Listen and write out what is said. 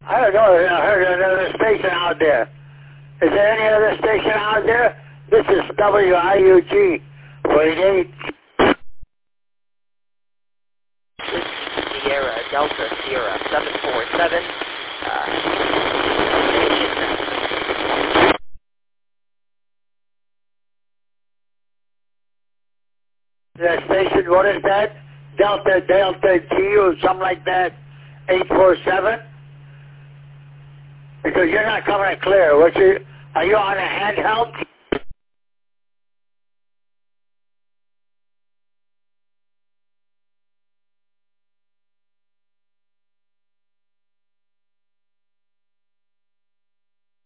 I don't know. I heard another station out there. Is there any other station out there? This is WIUG 48. Sierra Delta Sierra 747. That station, what is that? Delta T or something like that? 847? Because you're not coming clear. Are you on a handheld?